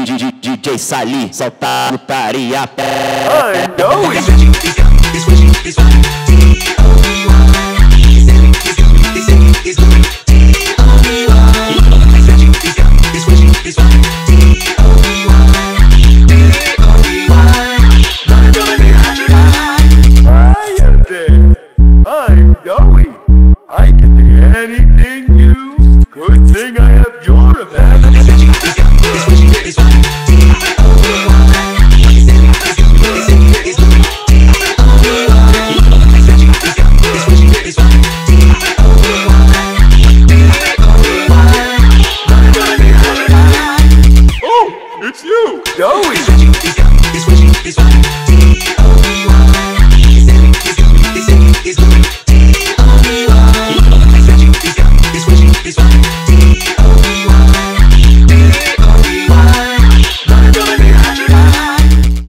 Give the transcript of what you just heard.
DJ Sali, solta putaria. I know it. I'm Joey. I can do anything you could sing. I have your imagination. Oh, it's you, Joey.